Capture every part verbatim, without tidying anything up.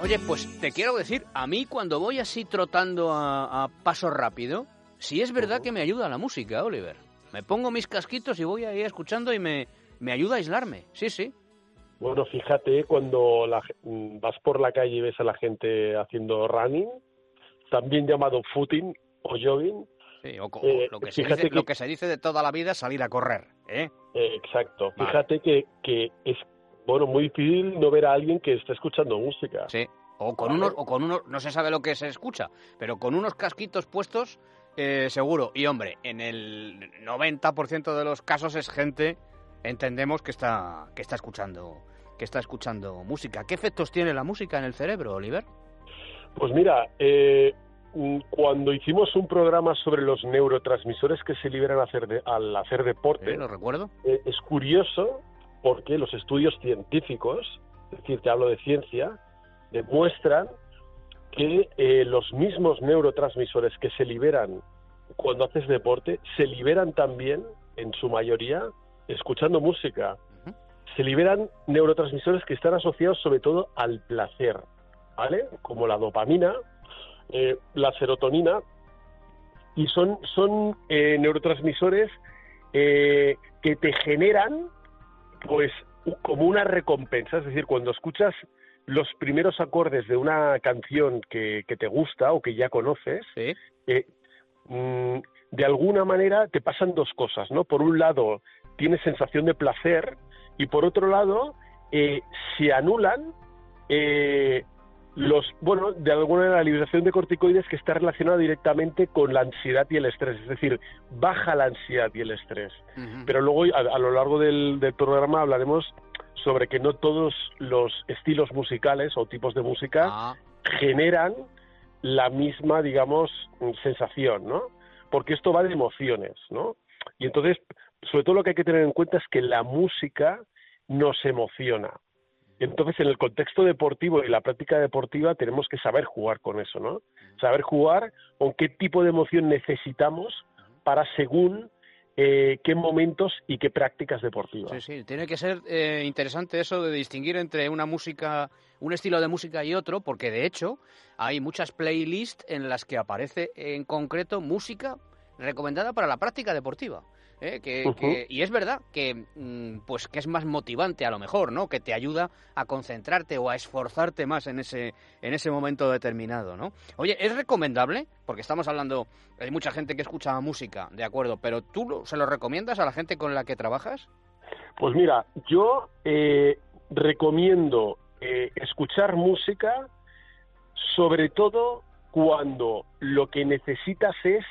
Oye, pues te quiero decir, a mí cuando voy así trotando a, a paso rápido, sí es verdad que me ayuda la música, Oliver. Me pongo mis casquitos y voy ahí escuchando y me, me ayuda a aislarme, sí, sí. Bueno, fíjate, cuando la, vas por la calle y ves a la gente haciendo running, también llamado footing o jogging. Sí, o, eh, o lo, que se dice, que, lo que se dice de toda la vida, salir a correr, ¿eh? eh exacto. Vale. Fíjate que, que es, bueno, muy difícil no ver a alguien que esté escuchando música. Sí, o con, ¿vale? unos, o con unos, no se sabe lo que se escucha, pero con unos casquitos puestos, eh, seguro. Y hombre, en el noventa por ciento de los casos es gente, entendemos, que está, que está escuchando, que está escuchando música. ¿Qué efectos tiene la música en el cerebro, Oliver? Pues mira, eh, cuando hicimos un programa sobre los neurotransmisores que se liberan al hacer, de, al hacer deporte, ¿Eh? ¿Lo recuerdo? Eh, es curioso porque los estudios científicos, es decir, te hablo de ciencia, demuestran que eh, los mismos neurotransmisores que se liberan cuando haces deporte, se liberan también, en su mayoría, escuchando música. Uh-huh. Se liberan neurotransmisores que están asociados sobre todo al placer, ¿vale? Como la dopamina, eh, la serotonina, y son, son eh, neurotransmisores eh, que te generan, pues, como una recompensa. Es decir, cuando escuchas los primeros acordes de una canción que, que te gusta o que ya conoces, ¿sí? eh, mmm, de alguna manera te pasan dos cosas, ¿no? Por un lado, tienes sensación de placer, y por otro lado, eh, se anulan eh, los, bueno, de alguna manera la liberación de corticoides, que está relacionada directamente con la ansiedad y el estrés, es decir, baja la ansiedad y el estrés. Uh-huh. Pero luego, a, a lo largo del, del programa, hablaremos sobre que no todos los estilos musicales o tipos de música ah. generan la misma, digamos, sensación, ¿no? Porque esto va de emociones, ¿no? Y entonces, sobre todo lo que hay que tener en cuenta es que la música nos emociona. Entonces, en el contexto deportivo y la práctica deportiva tenemos que saber jugar con eso, ¿no? Saber jugar con qué tipo de emoción necesitamos para según eh, qué momentos y qué prácticas deportivas. Sí, sí, tiene que ser eh, interesante eso de distinguir entre una música, un estilo de música y otro, porque de hecho hay muchas playlists en las que aparece en concreto música recomendada para la práctica deportiva. ¿Eh? Que, uh-huh. que, y es verdad que, pues, que es más motivante a lo mejor, ¿no? Que te ayuda a concentrarte o a esforzarte más en ese, en ese momento determinado, ¿no? Oye, ¿es recomendable? Porque estamos hablando, hay mucha gente que escucha música, de acuerdo, pero ¿tú lo, se lo recomiendas a la gente con la que trabajas? Pues mira, yo eh, recomiendo eh, escuchar música, sobre todo cuando lo que necesitas es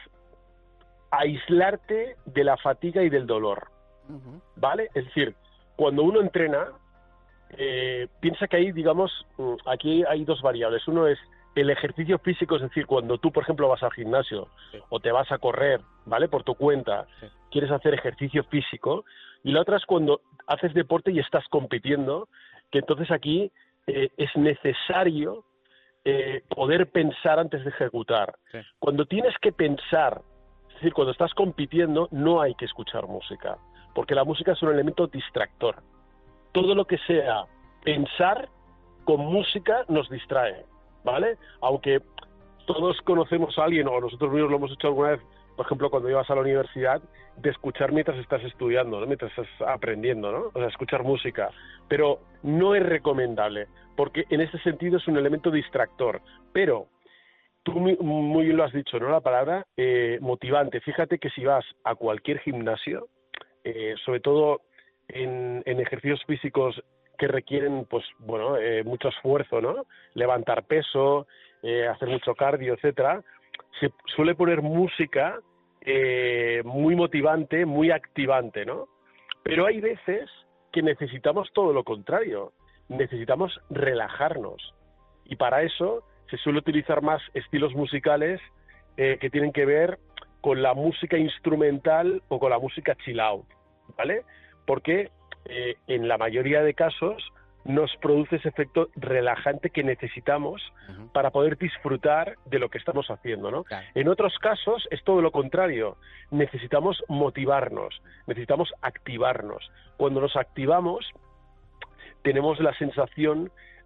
aislarte de la fatiga y del dolor, uh-huh. ¿vale? Es decir, cuando uno entrena, eh, piensa que hay, digamos, aquí hay dos variables. Uno es el ejercicio físico, es decir, cuando tú, por ejemplo, vas al gimnasio sí. o te vas a correr, ¿vale? Por tu cuenta, sí. quieres hacer ejercicio físico. Y la otra es cuando haces deporte y estás compitiendo, que entonces aquí eh, es necesario eh, poder pensar antes de ejecutar. Sí. Cuando tienes que pensar, es decir, cuando estás compitiendo, no hay que escuchar música, porque la música es un elemento distractor. Todo lo que sea pensar con música nos distrae, ¿vale? Aunque todos conocemos a alguien, o nosotros mismos lo hemos hecho alguna vez, por ejemplo, cuando ibas a la universidad, de escuchar mientras estás estudiando, ¿no? Mientras estás aprendiendo, ¿no? O sea, escuchar música. Pero no es recomendable, porque en ese sentido es un elemento distractor. Pero tú muy, muy bien lo has dicho, ¿no? La palabra eh, motivante. Fíjate que si vas a cualquier gimnasio, eh, sobre todo en, en ejercicios físicos que requieren, pues, bueno, eh, mucho esfuerzo, ¿no? Levantar peso, eh, hacer mucho cardio, etcétera. Se suele poner música eh, muy motivante, muy activante, ¿no? Pero hay veces que necesitamos todo lo contrario. Necesitamos relajarnos. Y para eso se suele utilizar más estilos musicales eh, que tienen que ver con la música instrumental o con la música chill out, ¿vale? Porque eh, en la mayoría de casos nos produce ese efecto relajante que necesitamos uh-huh. para poder disfrutar de lo que estamos haciendo, ¿no? Claro. En otros casos es todo lo contrario. Necesitamos motivarnos, necesitamos activarnos. Cuando nos activamos, tenemos la sensación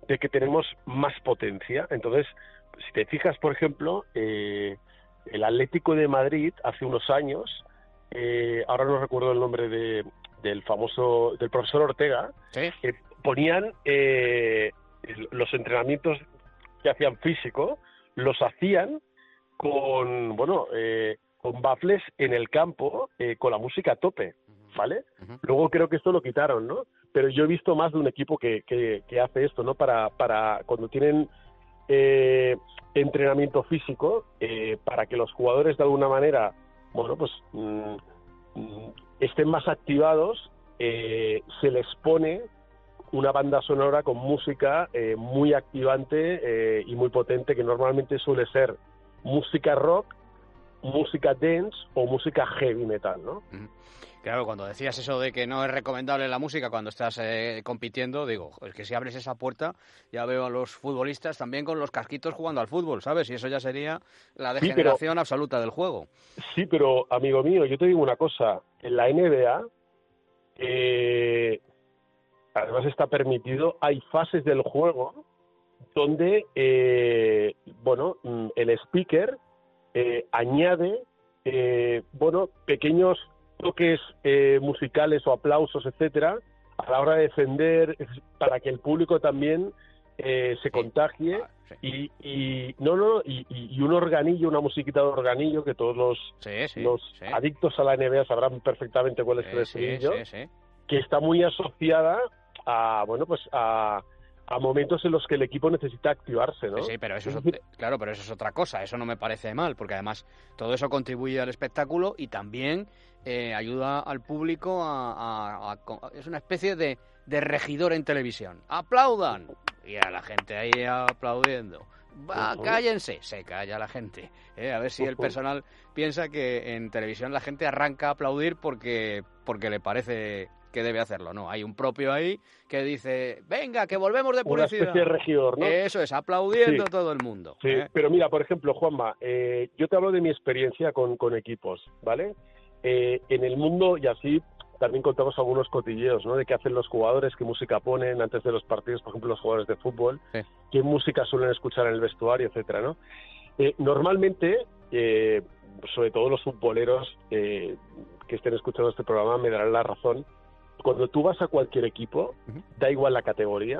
de que tenemos más potencia. Entonces, si te fijas, por ejemplo, eh, el Atlético de Madrid hace unos años, eh, ahora no recuerdo el nombre de, del famoso, del profesor Ortega, ¿Sí? eh, ponían eh, los entrenamientos que hacían físico, los hacían con, bueno, eh, con baffles en el campo, eh, con la música a tope, ¿vale? Uh-huh. Luego creo que esto lo quitaron, ¿no? Pero yo he visto más de un equipo que, que, que hace esto, ¿no? Para, para cuando tienen eh, entrenamiento físico, eh, para que los jugadores de alguna manera, bueno, pues mm, mm, estén más activados, eh, se les pone una banda sonora con música eh, muy activante eh, y muy potente, que normalmente suele ser música rock, música dance o música heavy metal, ¿no? Claro, cuando decías eso de que no es recomendable la música cuando estás eh, compitiendo, digo, es que si abres esa puerta ya veo a los futbolistas también con los casquitos jugando al fútbol, ¿sabes? Y eso ya sería la degeneración sí, pero, absoluta del juego. Sí, pero, amigo mío, yo te digo una cosa, en la N B A, eh, además está permitido, hay fases del juego donde, eh, bueno, el speaker eh, añade, eh, bueno, pequeños toques eh, musicales o aplausos, etcétera, a la hora de defender, para que el público también eh, se contagie. Ah, sí. y, y no, no, y, y un organillo, una musiquita de organillo, que todos los, sí, sí, los sí. adictos a la N B A sabrán perfectamente cuál es sí, el estribillo, sí, sí, sí. que está muy asociada a, bueno, pues a... a momentos en los que el equipo necesita activarse, ¿no? Sí, sí, pero eso es, claro, pero eso es otra cosa, eso no me parece mal, porque además todo eso contribuye al espectáculo y también eh, ayuda al público a, a, a, a... es una especie de, de regidor en televisión. ¡Aplaudan! Y a la gente ahí aplaudiendo. Va, uh-huh. Cállense, se calla la gente. ¿eh? A ver si uh-huh. el personal piensa que en televisión la gente arranca a aplaudir porque, porque le parece que debe hacerlo. No, hay un propio ahí que dice, venga, que volvemos de publicidad. Una especie de regidor, ¿no? Eso es, aplaudiendo sí. todo el mundo. Sí, ¿eh? Pero mira, por ejemplo, Juanma, eh, yo te hablo de mi experiencia con, con equipos, ¿vale? Eh, en el mundo, y así también contamos algunos cotilleos, ¿no? De qué hacen los jugadores, qué música ponen antes de los partidos, por ejemplo, los jugadores de fútbol, sí. qué música suelen escuchar en el vestuario, etcétera, ¿no? Eh, normalmente, eh, sobre todo los futboleros eh, que estén escuchando este programa me darán la razón. Cuando tú vas a cualquier equipo, uh-huh. da igual la categoría,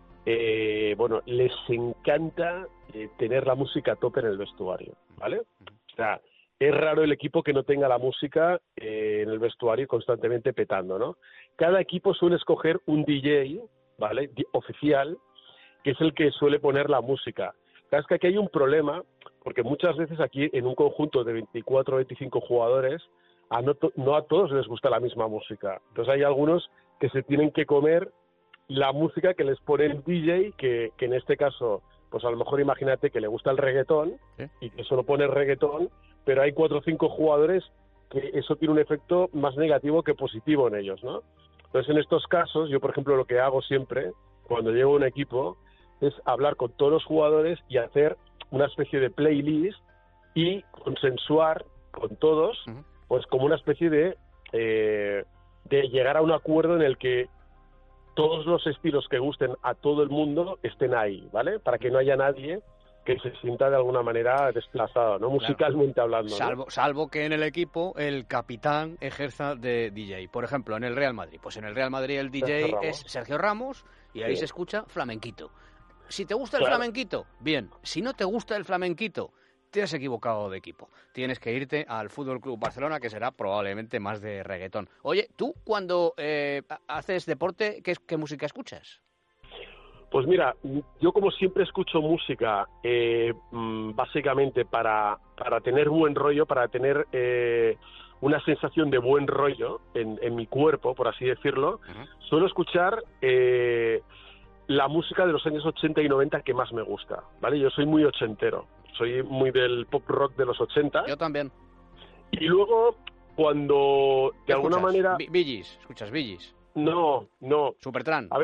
eh, bueno, les encanta eh, tener la música a tope en el vestuario, ¿vale? Uh-huh. O sea, es raro el equipo que no tenga la música eh, en el vestuario constantemente petando, ¿no? Cada equipo suele escoger un D J, ¿vale? D- oficial, que es el que suele poner la música. Claro, es que aquí hay un problema, porque muchas veces aquí en un conjunto de veinticuatro o veinticinco jugadores, A no, to- no a todos les gusta la misma música. Entonces hay algunos que se tienen que comer la música que les pone el D J, que, que en este caso, pues a lo mejor imagínate que le gusta el reggaetón, ¿sí? Y que solo pone reggaetón, pero hay cuatro o cinco jugadores que eso tiene un efecto más negativo que positivo en ellos, ¿no? Entonces en estos casos, yo por ejemplo lo que hago siempre, cuando llego a un equipo, es hablar con todos los jugadores y hacer una especie de playlist y consensuar con todos, uh-huh. pues como una especie de, eh, de llegar a un acuerdo en el que todos los estilos que gusten a todo el mundo estén ahí, ¿vale? Para que no haya nadie que se sienta de alguna manera desplazado, ¿no? Musicalmente claro. hablando, ¿no? Salvo, salvo que en el equipo el capitán ejerza de D J. Por ejemplo, en el Real Madrid. Pues en el Real Madrid el D J Sergio es Sergio Ramos y ahí sí. se escucha flamenquito. Si te gusta el claro. flamenquito, bien. Si no te gusta el flamenquito, te has equivocado de equipo. Tienes que irte al F C Barcelona, que será probablemente más de reggaetón. Oye, tú cuando eh, haces deporte, ¿qué, ¿qué música escuchas? Pues mira, yo como siempre escucho música eh, básicamente para, para tener buen rollo, para tener eh, una sensación de buen rollo en, en mi cuerpo, por así decirlo. Uh-huh. Suelo escuchar eh, la música de los años ochenta y noventa que más me gusta, ¿vale? Yo soy muy ochentero. Soy muy del pop rock de los ochenta. Yo también. Y luego, cuando de alguna escuchas? manera... Bee Gees, ¿escuchas Bee Gees? No, no. Supertramp. A ver,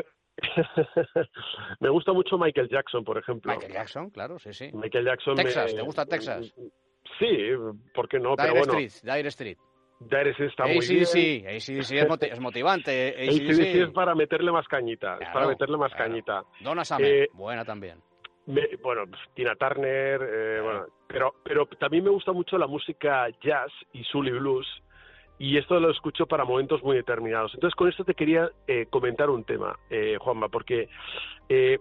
me gusta mucho Michael Jackson, por ejemplo. Michael Jackson, claro, sí, sí. Michael Jackson. Texas, me... ¿te gusta Texas? Sí, ¿por qué no? Dire Pero bueno. Street, Dire Street. Dire Straits está muy sí, bien. Sí, sí, sí, es, moti- es motivante. A C D C es para meterle más cañita, claro, es para meterle más claro. cañita. Donna Summer, eh, buena también. Me, bueno, pues, Tina Turner, eh, claro. bueno, pero, pero también me gusta mucho la música jazz y soul y blues, y esto lo escucho para momentos muy determinados. Entonces, con esto te quería eh, comentar un tema, eh, Juanma, porque eh,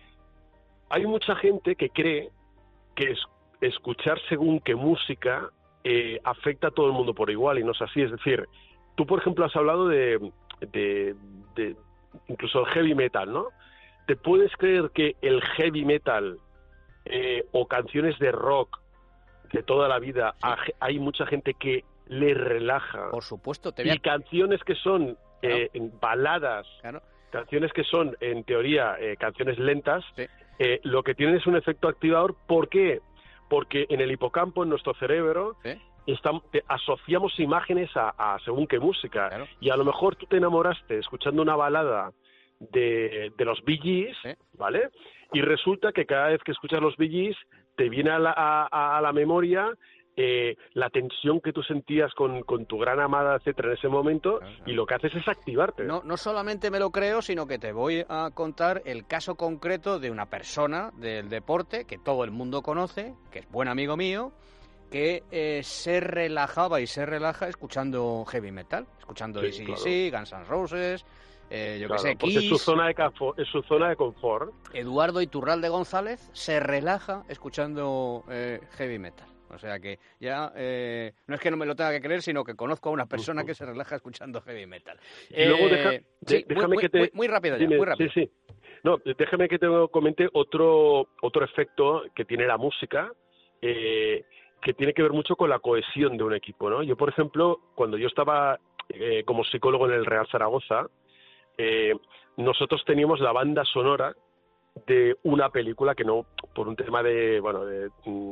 hay mucha gente que cree que es, escuchar según qué música eh, afecta a todo el mundo por igual, y no es así. Es decir, tú, por ejemplo, has hablado de, de, de incluso el heavy metal, ¿no? ¿Te puedes creer que el heavy metal eh, o canciones de rock de toda la vida, sí. hay mucha gente que le relaja? Por supuesto. Te voy a... Y canciones que son eh, claro. baladas, claro. canciones que son, en teoría, eh, canciones lentas, sí. eh, lo que tienen es un efecto activador. ¿Por qué? Porque en el hipocampo, en nuestro cerebro, ¿sí? estamos, te, asociamos imágenes a, a según qué música. Claro. Y a lo mejor tú te enamoraste escuchando una balada de, de los Bee Gees, ¿sí? ¿vale? Y resulta que cada vez que escuchas los Bee Gees te viene a la, a, a la memoria eh, la tensión que tú sentías con, con tu gran amada, etcétera, en ese momento, claro, claro. y lo que haces es activarte. No, no solamente me lo creo, sino que te voy a contar el caso concreto de una persona del deporte que todo el mundo conoce, que es buen amigo mío, que eh, se relajaba y se relaja escuchando heavy metal, escuchando A C D C, claro. Guns N' Roses... Eh, yo claro, que sé, porque Kiss. Es su zona de confort, es su zona de confort. Eduardo Iturralde González se relaja escuchando eh, heavy metal. O sea que ya eh, no es que no me lo tenga que creer, sino que conozco a una persona que se relaja escuchando heavy metal. Y eh, luego deja, de, sí, déjame muy, que te muy, muy rápido ya, dime, muy rápido. Sí, sí. No, déjame que te comente otro otro efecto que tiene la música, eh, que tiene que ver mucho con la cohesión de un equipo, ¿no? Yo, por ejemplo, cuando yo estaba eh, como psicólogo en el Real Zaragoza, Eh, nosotros teníamos la banda sonora de una película que no, por un tema de, bueno, de,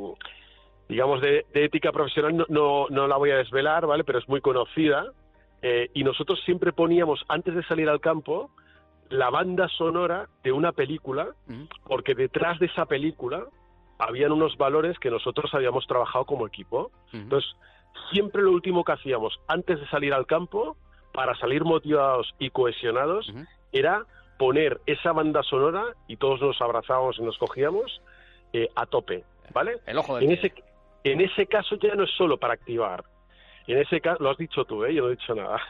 digamos, de, de ética profesional, no, no, no la voy a desvelar, ¿vale? Pero es muy conocida, eh, y nosotros siempre poníamos, antes de salir al campo, la banda sonora de una película, uh-huh. porque detrás de esa película habían unos valores que nosotros habíamos trabajado como equipo. Uh-huh. Entonces, siempre lo último que hacíamos antes de salir al campo, para salir motivados y cohesionados, uh-huh. era poner esa banda sonora y todos nos abrazábamos y nos cogíamos eh, a tope, ¿vale? El ojo del en ese En ese caso ya no es solo para activar. En ese caso, lo has dicho tú, ¿eh? Yo no he dicho nada.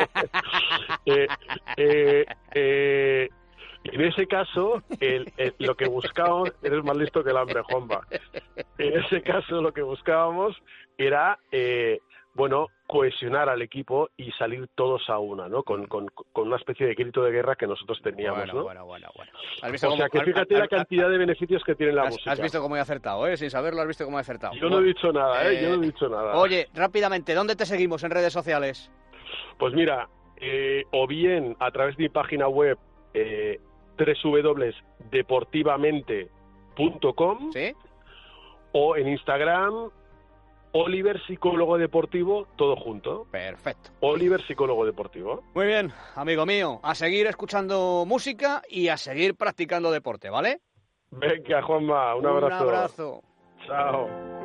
eh, eh, eh, en ese caso, el, el, lo que buscábamos, eres más listo que el hambre, Juanpa. En ese caso, lo que buscábamos era... Eh, bueno, cohesionar al equipo y salir todos a una, ¿no? Con, con, con una especie de grito de guerra que nosotros teníamos, bueno, ¿no? Bueno, bueno, bueno. ¿Has visto o cómo, sea, que fíjate has, la cantidad has, de beneficios que tiene la has, música. Has visto cómo he acertado, ¿eh? Sin saberlo, has visto cómo he acertado. Yo no he dicho nada, ¿eh? eh Yo no he dicho nada. Oye, rápidamente, ¿dónde te seguimos en redes sociales? Pues mira, eh, o bien a través de mi página web, eh, doble u doble u doble u punto deportivamente punto com, ¿sí? O en Instagram... Oliver Psicólogo Deportivo, todo junto. Perfecto. Oliver Psicólogo Deportivo. Muy bien, amigo mío, a seguir escuchando música y a seguir practicando deporte, ¿vale? Venga, Juanma, un abrazo. Un abrazo. Chao.